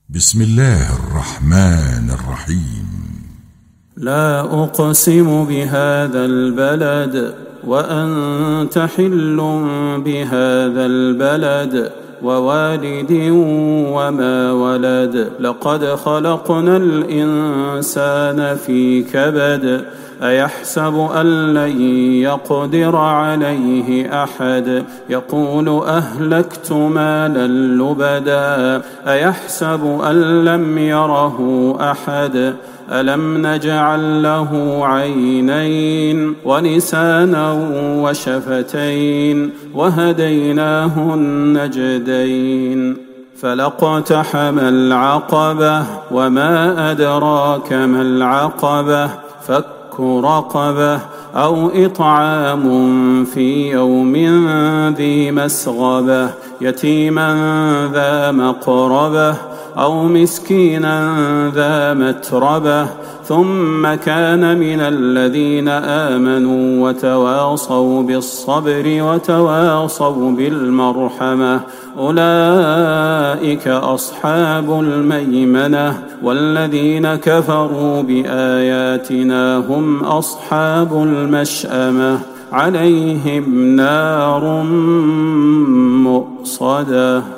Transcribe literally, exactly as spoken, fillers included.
بسم الله الرحمن الرحيم. لا أقسم بهذا البلد وأنت حل بهذا البلد ووالد وما ولد. لقد خلقنا الإنسان في كبد. أيحسب أن لن يقدر عليه أحد. يقول أهلكت مالا لبدا. أيحسب أن لم يره أحد. ألم نجعل له عينين ولسانا وشفتين وهديناه النجدين. فلاقتحم العقبة وما أدراك ما العقبة. فك رقبة أو إطعام في يوم ذي مسغبة يتيما ذا مقربة أو مسكينا ذا متربة ثم كان من الذين آمنوا وتواصوا بالصبر وتواصوا بالمرحمة أولئك أصحاب الميمنة. والذين كفروا بآياتنا هم أصحاب المشأمة عليهم نار مؤصدة.